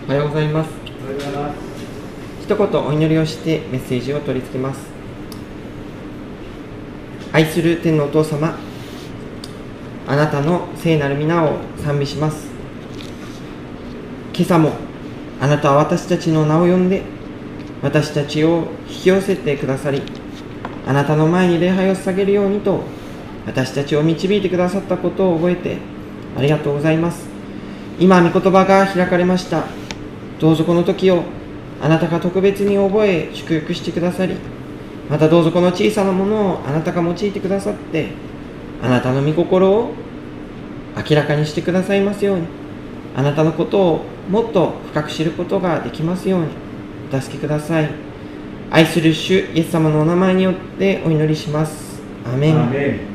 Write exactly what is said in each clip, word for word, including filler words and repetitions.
おはようございます。 おはようございます。 一言お祈りをしてメッセージを取り付けます。愛する天のお父様、あなたの聖なる皆を賛美します。今朝もあなたは私たちの名を呼んで私たちを引き寄せてくださり、あなたの前に礼拝を捧げるようにと私たちを導いてくださったことを覚えてありがとうございます。今御言葉が開かれました。どうぞこの時をあなたが特別に覚え祝福してくださり、またどうぞこの小さなものをあなたが用いてくださって、あなたの御心を明らかにしてくださいますように、あなたのことをもっと深く知ることができますようにお助けください。愛する主イエス様のお名前によってお祈りします。アーメン。 アーメン。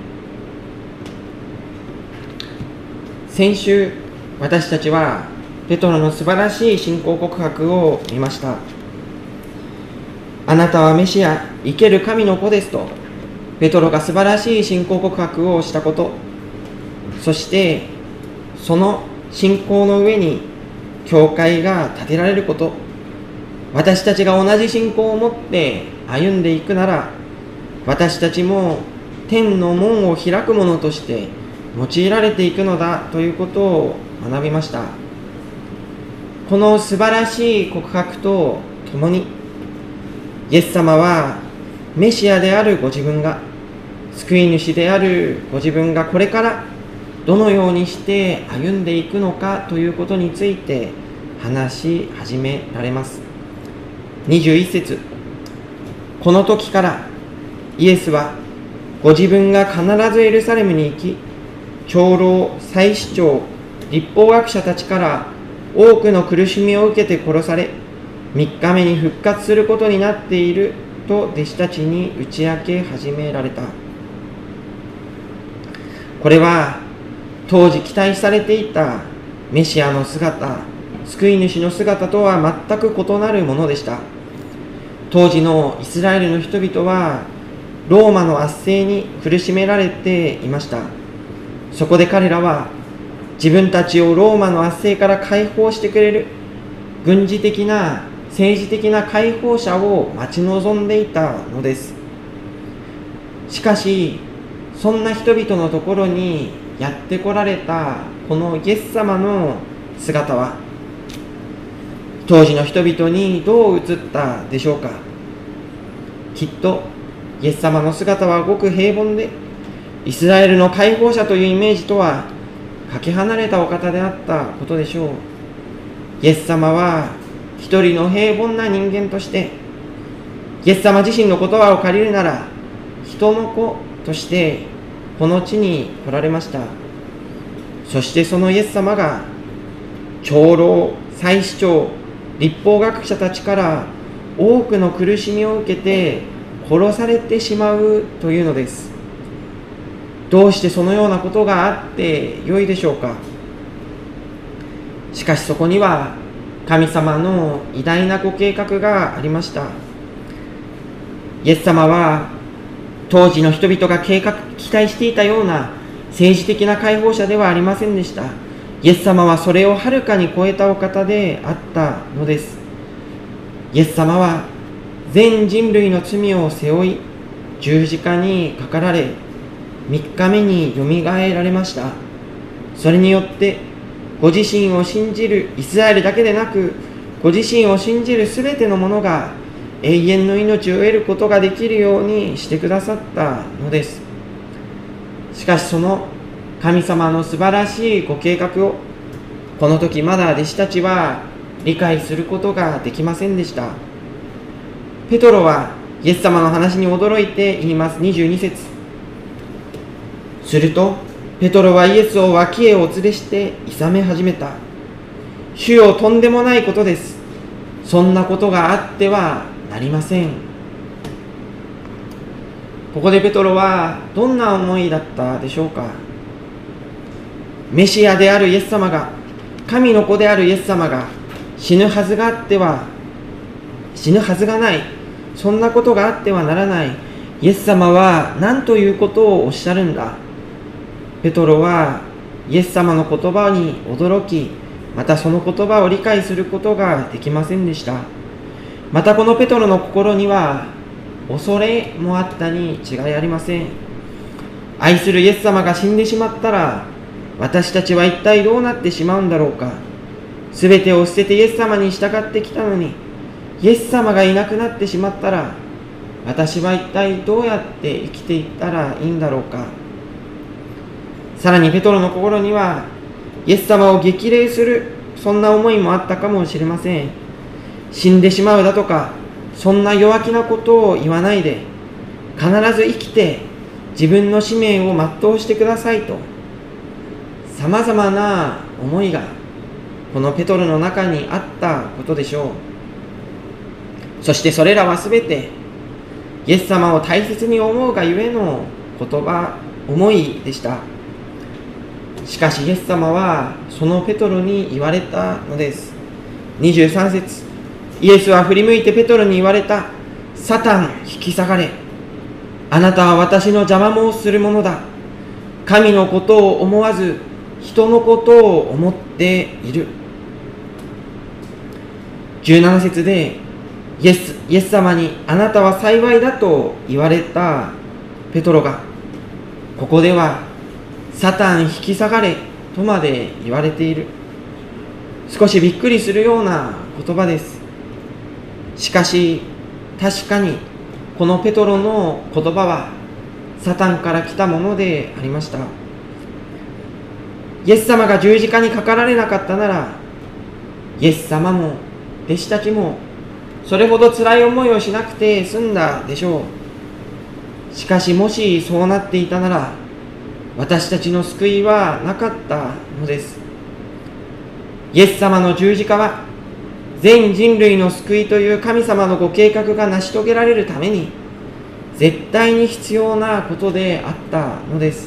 先週私たちはペトロの素晴らしい信仰告白を見ました。あなたはメシア、生ける神の子ですとペトロが素晴らしい信仰告白をしたこと、そしてその信仰の上に教会が建てられること、私たちが同じ信仰を持って歩んでいくなら、私たちも天の門を開くものとして用いられていくのだということを学びました。この素晴らしい告白とともに、イエス様はメシアであるご自分が、救い主であるご自分がこれからどのようにして歩んでいくのかということについて話し始められます。にじゅういち節、この時からイエスはご自分が必ずエルサレムに行き、長老、祭司長、律法学者たちから多くの苦しみを受けて殺され、みっかめに復活することになっていると弟子たちに打ち明け始められた。これは当時期待されていたメシアの姿、救い主の姿とは全く異なるものでした。当時のイスラエルの人々はローマの圧政に苦しめられていました。そこで彼らは自分たちをローマの圧政から解放してくれる軍事的な政治的な解放者を待ち望んでいたのです。しかしそんな人々のところにやってこられたこのイエス様の姿は当時の人々にどう映ったでしょうか。きっとイエス様の姿はごく平凡で、イスラエルの解放者というイメージとはかけ離れたお方であったことでしょう。イエス様は一人の平凡な人間として、イエス様自身の言葉を借りるなら人の子としてこの地に来られました。そしてそのイエス様が長老、祭司長、律法学者たちから多くの苦しみを受けて殺されてしまうというのです。どうしてそのようなことがあってよいでしょうか。しかしそこには神様の偉大なご計画がありました。イエス様は当時の人々が計画期待していたような政治的な解放者ではありませんでした。イエス様はそれをはるかに超えたお方であったのです。イエス様は全人類の罪を背負い十字架にかかられ、みっかめによみがえられました。それによってご自身を信じるイスラエルだけでなく、ご自身を信じるすべての者が永遠の命を得ることができるようにしてくださったのです。しかしその神様の素晴らしいご計画をこの時まだ弟子たちは理解することができませんでした。ペトロはイエス様の話に驚いて言います。にじゅうに節、するとペトロはイエスを脇へお連れして諌め始めた。主よ、とんでもないことです。そんなことがあってはなりません。ここでペトロはどんな思いだったでしょうか。メシアであるイエス様が、神の子であるイエス様が死ぬはずがあっては死ぬはずがない、そんなことがあってはならない。イエス様は何ということをおっしゃるんだ。ペトロはイエス様の言葉に驚き、 またその言葉を理解することができませんでした。またこのペトロの心には恐れもあったに違いありません。愛するイエス様が死んでしまったら、私たちは一体どうなってしまうんだろうか。すべてを捨ててイエス様に従ってきたのに、イエス様がいなくなってしまったら、私は一体どうやって生きていったらいいんだろうか。さらにペトロの心には、イエス様を激励する、そんな思いもあったかもしれません。死んでしまうだとか、そんな弱気なことを言わないで、必ず生きて自分の使命を全うしてくださいと、さまざまな思いがこのペトロの中にあったことでしょう。そしてそれらはすべてイエス様を大切に思うがゆえの言葉、思いでした。しかしイエス様はそのペトロに言われたのです。にじゅうさん節、イエスは振り向いてペトロに言われた。サタン、引き下がれ。あなたは私の邪魔もするものだ。神のことを思わず人のことを思っている。じゅうなな節でイエス、イエス様にあなたは幸いだと言われたペトロが、ここではサタン引き下がれとまで言われている。少しびっくりするような言葉です。しかし確かにこのペトロの言葉はサタンから来たものでありました。イエス様が十字架にかかられなかったなら、イエス様も弟子たちもそれほど辛い思いをしなくて済んだでしょう。しかしもしそうなっていたなら、私たちの救いはなかったのです。イエス様の十字架は全人類の救いという神様のご計画が成し遂げられるために絶対に必要なことであったのです。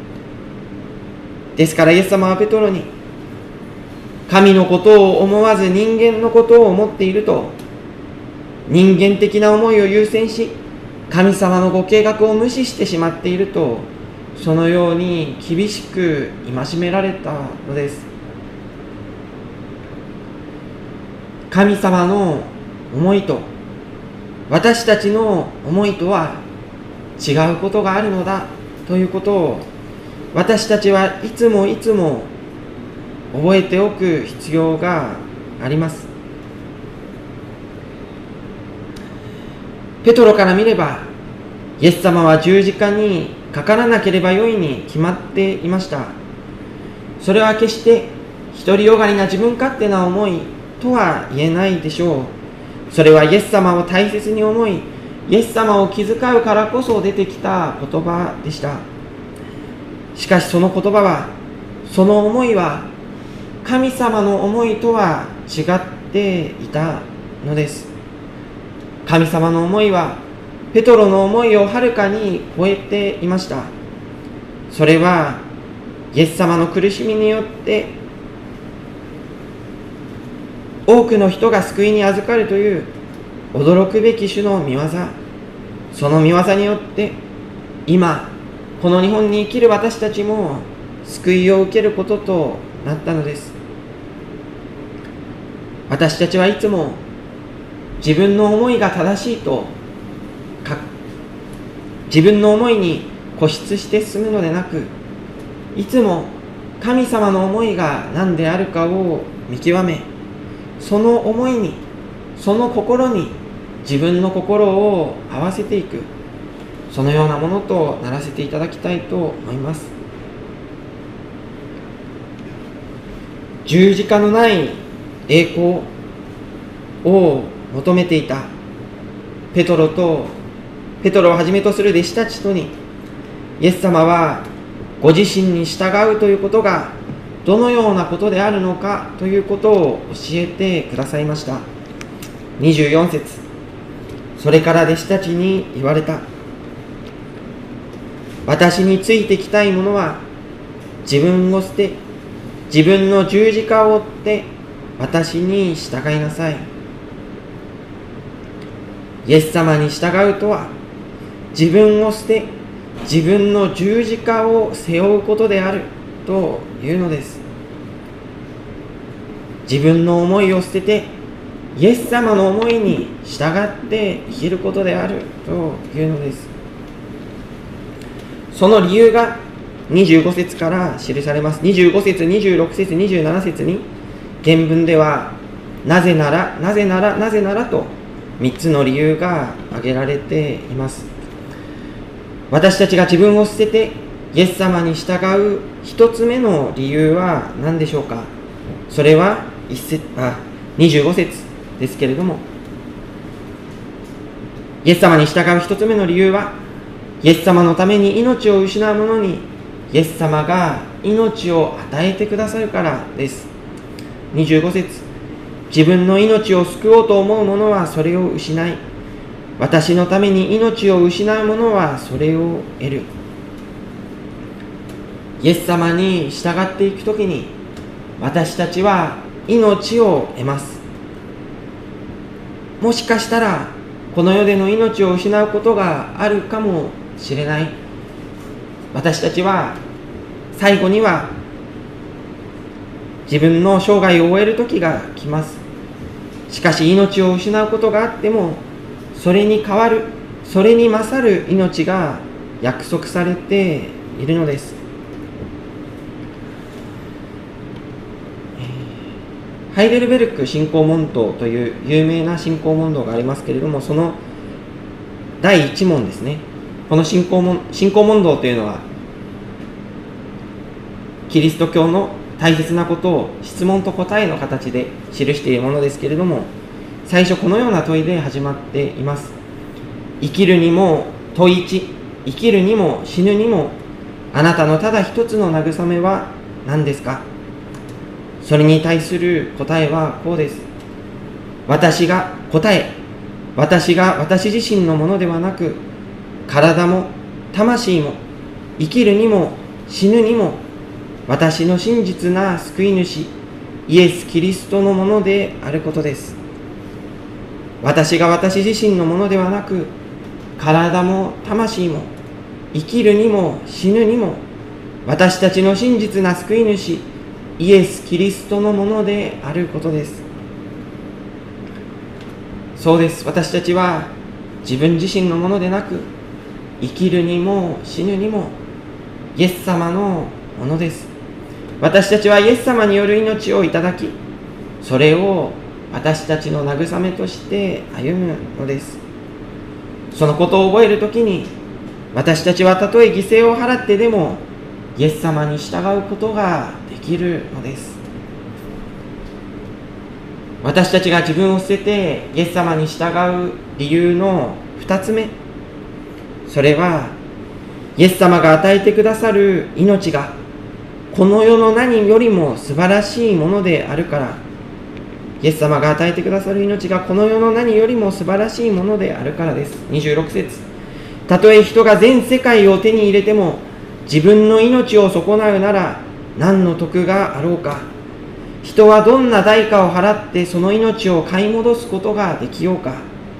ですからイエス様はペトロに、神のことを思わず人間のことを思っていると、人間的な思いを優先し神様のご計画を無視してしまっていると、そのように厳しく戒められたのです。神様の思いと私たちの思いとは違うことがあるのだということを、私たちはいつもいつも覚えておく必要があります。ペトロから見れば、イエス様は十字架にかからなければよいに決まっていました。それは決して独りよがりな自分勝手な思いとは言えないでしょう。それはイエス様を大切に思い、イエス様を気遣うからこそ出てきた言葉でした。しかしその言葉は、その思いは神様の思いとは違っていたのです。神様の思いはペトロの思いをはるかに超えていました。それはイエス様の苦しみによって多くの人が救いに預かるという驚くべき種の御業、その御業によって今この日本に生きる私たちも救いを受けることとなったのです。私たちはいつも自分の思いが正しいとか自分の思いに固執して進むのでなく、いつも神様の思いが何であるかを見極め、その思いに、その心に自分の心を合わせていく、そのようなものとならせていただきたいと思います。十字架のない栄光を求めていたペトロとペトロをはじめとする弟子たちとに、イエス様はご自身に従うということがどのようなことであるのかということを教えてくださいました。にじゅうよん節、それから弟子たちに言われた。私についてきたい者は自分を捨て、自分の十字架を追って私に従いなさい。イエス様に従うとは、自分を捨て、自分の十字架を背負うことであるというのです。 自分の思いを捨ててイエス様の思いに従って生きることであるというのです。その理由がにじゅうご節から記されます。にじゅうご節、にじゅうろく節、にじゅうなな節に原文ではなぜなら、なぜなら、なぜならとみっつの理由が挙げられています。私たちが自分を捨ててイエス様に従う一つ目の理由は何でしょうか。それは一節あにじゅうご節ですけれども、イエス様に従う一つ目の理由は、イエス様のために命を失う者にイエス様が命を与えてくださるからです。にじゅうご節、自分の命を救おうと思う者はそれを失い、私のために命を失う者はそれを得る。イエス様に従っていくときに、私たちは命を得ます。もしかしたらこの世での命を失うことがあるかもしれない。私たちは最後には自分の生涯を終える時が来ます。しかし命を失うことがあっても、それに代わる、それに勝る命が約束されているのです。ハイデルベルク信仰問答という有名な信仰問答がありますけれども、そのだいいち問ですね。この信仰問、信仰問答というのは、キリスト教の大切なことを質問と答えの形で記しているものですけれども、最初このような問いで始まっています。生きるにも、問いいち、生きるにも死ぬにも、あなたのただ一つの慰めは何ですか。それに対する答えはこうです。私が答え、私が私自身のものではなく、体も魂も生きるにも死ぬにも私の真実な救い主イエス・キリストのものであることです。私が私自身のものではなく、体も魂も生きるにも死ぬにも私たちの真実な救い主イエス・キリストのものであることです。そうです。私たちは自分自身のものでなく、生きるにも死ぬにもイエス様のものです。私たちはイエス様による命をいただき、それを私たちの慰めとして歩むのです。そのことを覚えるときに、私たちはたとえ犠牲を払ってでもイエス様に従うことができるのです。私たちが自分を捨ててイエス様に従う理由の二つ目、それはイエス様が与えてくださる命がこの世の何よりも素晴らしいものであるから。イエス様が与えてくださる命がこの世の何よりも素晴らしいものであるからです。にじゅうろく節、たとえ人が全世界を手に入れても自分の命を損なうなら何の得があろうか。人はどんな代価を払ってその命を買い戻すことができようか。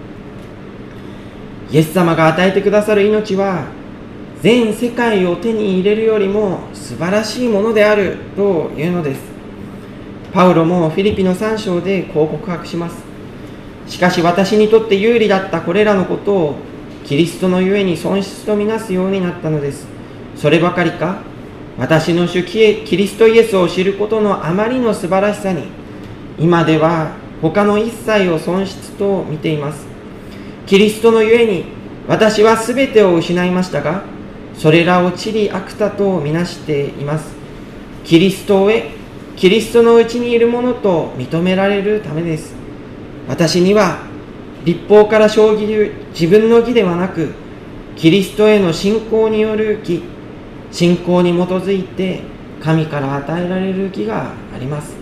イエス様が与えてくださる命は全世界を手に入れるよりも素晴らしいものであるというのです。パウロもフィリピのさん章でこう告白します。しかし私にとって有利だったこれらのことをキリストのゆえに損失とみなすようになったのです。そればかりか、私の主キリストイエスを知ることのあまりの素晴らしさに、今では他の一切を損失と見ています。キリストのゆえに私はすべてを失いましたが、それらを地理悪多とみなしています。キリストを得、キリストのうちにいるものと認められるためです。私には律法から生じる自分の義ではなく、キリストへの信仰による義、信仰に基づいて神から与えられる義があります。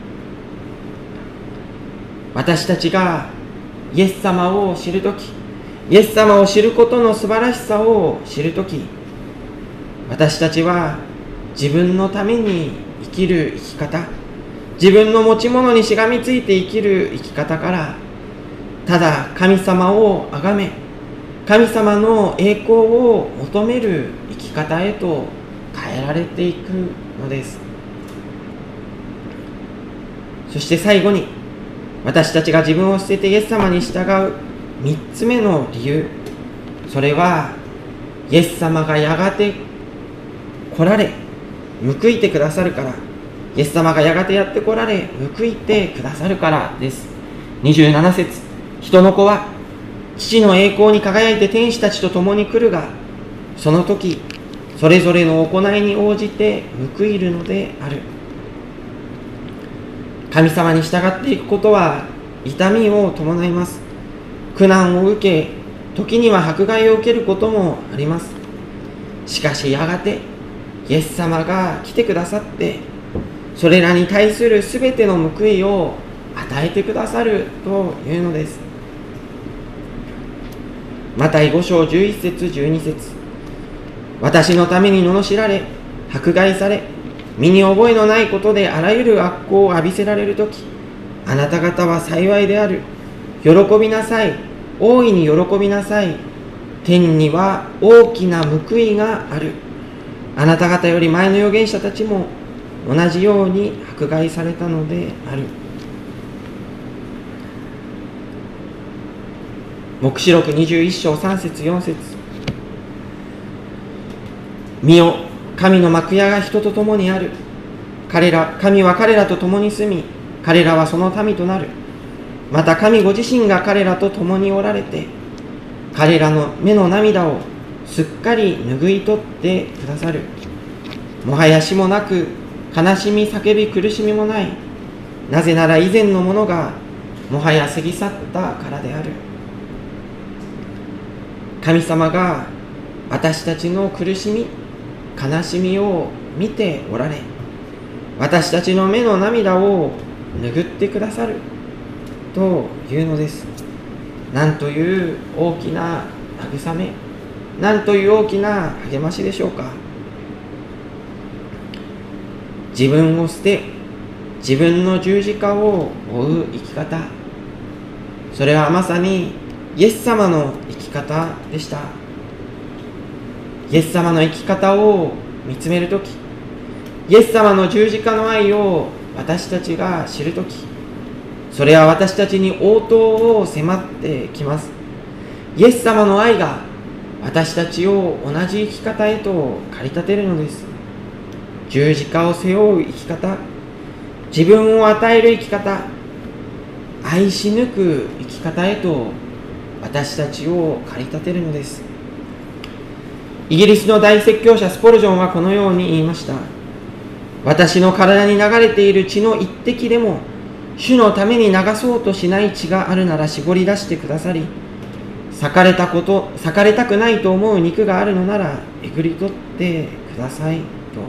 私たちがイエス様を知るとき、イエス様を知ることの素晴らしさを知るとき、私たちは自分のために生きる生き方、自分の持ち物にしがみついて生きる生き方から、ただ神様を崇め、神様の栄光を求める生き方へと変えられていくのです。 そして最後に、私たちが自分を捨ててイエス様に従うみっつめの理由、それはイエス様がやがて来られ報いてくださるから、イエス様がやがてやって来られ報いてくださるからです。にじゅうなな節、人の子は父の栄光に輝いて天使たちと共に来るが、その時それぞれの行いに応じて報いるのである。神様に従っていくことは痛みを伴います。苦難を受け、時には迫害を受けることもあります。しかしやがてイエス様が来てくださって、それらに対するすべての報いを与えてくださるというのです。マタイご章じゅういち節じゅうに節、私のために罵られ迫害され、身に覚えのないことであらゆる悪行を浴びせられるとき、あなた方は幸いである。喜びなさい、大いに喜びなさい。天には大きな報いがある。あなた方より前の預言者たちも同じように迫害されたのである。黙示録にじゅういっ章さん節よん節、見よ、神の幕屋が人と共にある。彼ら神は彼らと共に住み、彼らはその民となる。また神ご自身が彼らと共におられて、彼らの目の涙をすっかり拭い取ってくださる。もはや死もなく、悲しみ叫び苦しみもない。なぜなら以前のものがもはや過ぎ去ったからである。神様が私たちの苦しみ悲しみを見ておられ、私たちの目の涙を拭ってくださるというのです。なんという大きな慰め、なんという大きな励ましでしょうか。自分を捨て、自分の十字架を追う生き方、それはまさにイエス様の生き方でした。イエス様の生き方を見つめるとき、イエス様の十字架の愛を私たちが知るとき、それは私たちに応答を迫ってきます。イエス様の愛が私たちを同じ生き方へと駆り立てるのです。十字架を背負う生き方、自分を与える生き方、愛し抜く生き方へと私たちを駆り立てるのです。イギリスの大説教者スポルジョンはこのように言いました。私の体に流れている血の一滴でも主のために流そうとしない血があるなら絞り出してくださり、裂かれたこと、裂かれたくないと思う肉があるのならえぐり取ってくださいと。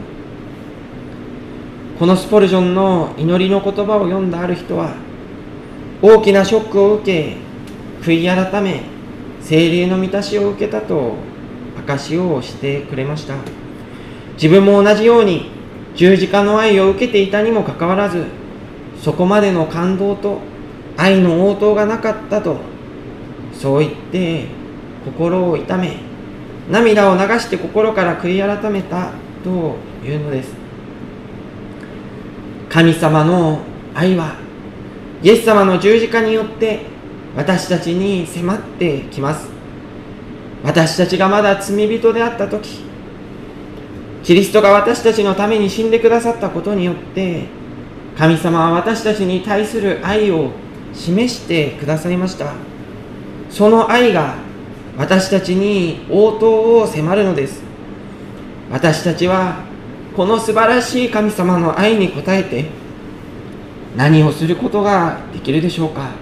このスポルジョンの祈りの言葉を読んだある人は、大きなショックを受け、悔い改め、聖霊の満たしを受けたと証しをしてくれました。自分も同じように十字架の愛を受けていたにもかかわらず、そこまでの感動と愛の応答がなかったと、そう言って心を痛め、涙を流して心から悔い改めたというのです。神様の愛はイエス様の十字架によって私たちに迫ってきます。私たちがまだ罪人であったとき、キリストが私たちのために死んでくださったことによって、神様は私たちに対する愛を示してくださいました。その愛が私たちに応答を迫るのです。私たちはこの素晴らしい神様の愛に応えて何をすることができるでしょうか。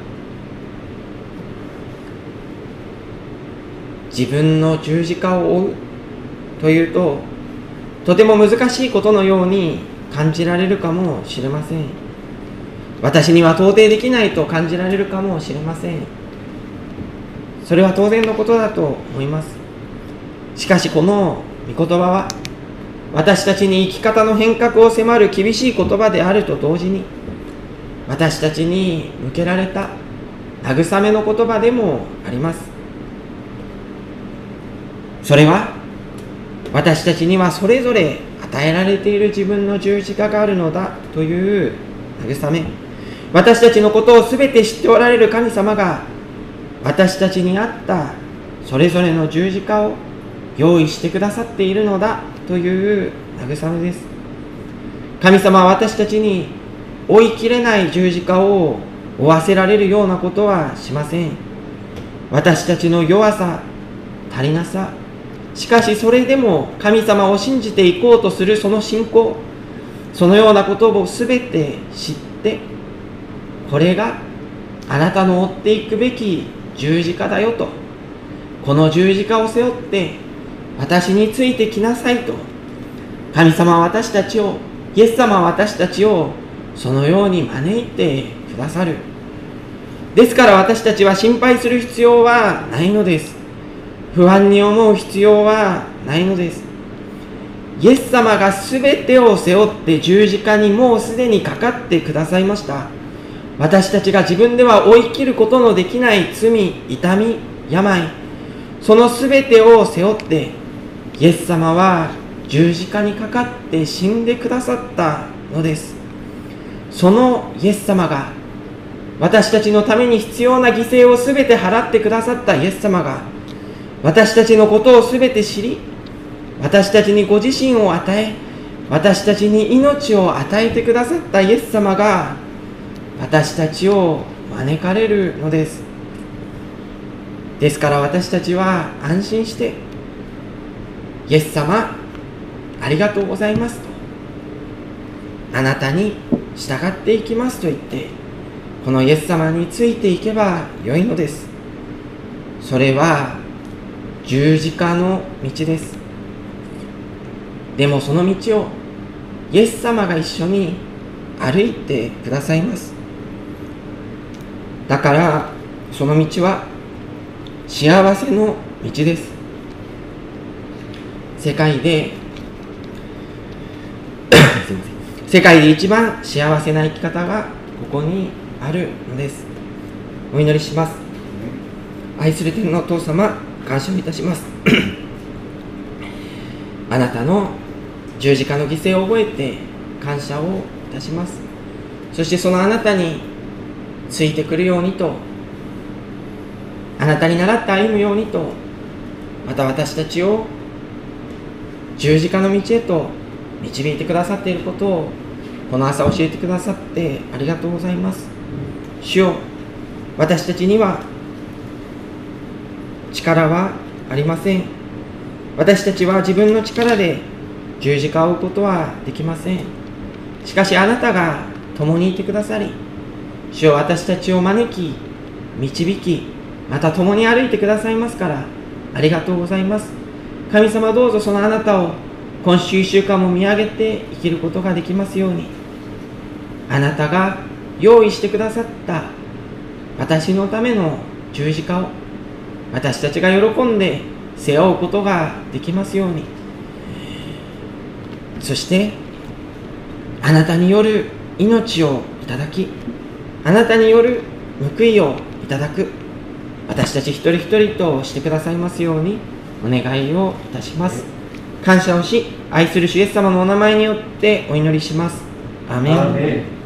自分の十字架を追うというと、とても難しいことのように感じられるかもしれません。私には到底できないと感じられるかもしれません。それは当然のことだと思います。しかしこの御言葉は、私たちに生き方の変革を迫る厳しい言葉であると同時に、私たちに向けられた慰めの言葉でもあります。それは、私たちにはそれぞれ与えられている自分の十字架があるのだという慰め、 私たちのことをすべて知っておられる神様が、私たちに合ったそれぞれの十字架を用意してくださっているのだという慰めです。神様は私たちに追いきれない十字架を負わせられるようなことはしません。私たちの弱さ、足りなさ、しかしそれでも神様を信じていこうとするその信仰、そのようなことをすべて知って、これがあなたの追っていくべき十字架だよと、この十字架を背負って私についてきなさいと、神様は私たちを、イエス様は私たちをそのように招いてくださる。ですから私たちは心配する必要はないのです。不安に思う必要はないのです。イエス様がすべてを背負って十字架にもうすでにかかってくださいました。私たちが自分では追い切ることのできない罪、痛み、病、そのすべてを背負ってイエス様は十字架にかかって死んでくださったのです。そのイエス様が、私たちのために必要な犠牲をすべて払ってくださったイエス様が、私たちのことをすべて知り、私たちにご自身を与え、私たちに命を与えてくださったイエス様が、私たちを招かれるのです。ですから私たちは安心して、イエス様、ありがとうございますと、あなたに従っていきますと言って、このイエス様についていけばよいのです。それは十字架の道です。でもその道をイエス様が一緒に歩いてくださいます。だからその道は幸せの道です。世界ですいません世界で一番幸せな生き方がここにあるのです。お祈りします。愛する天のお父様、感謝をいたしますあなたの十字架の犠牲を覚えて感謝をいたします。そしてそのあなたについてくるようにと、あなたに倣って歩むようにと、また私たちを十字架の道へと導いてくださっていることをこの朝教えてくださってありがとうございます。主よ、私たちには力はありません。私たちは自分の力で十字架を追うことはできません。しかしあなたが共にいてくださり、主よ、私たちを招き導き、また共に歩いてくださいますからありがとうございます。神様、どうぞそのあなたを今週いっしゅうかんも見上げて生きることができますように、あなたが用意してくださった私のための十字架を私たちが喜んで背負うことができますように、そしてあなたによる命をいただき、あなたによる報いをいただく私たち一人一人としてくださいますようにお願いをいたします。感謝をし、愛する主イエス様のお名前によってお祈りします。アーメン。アーメン。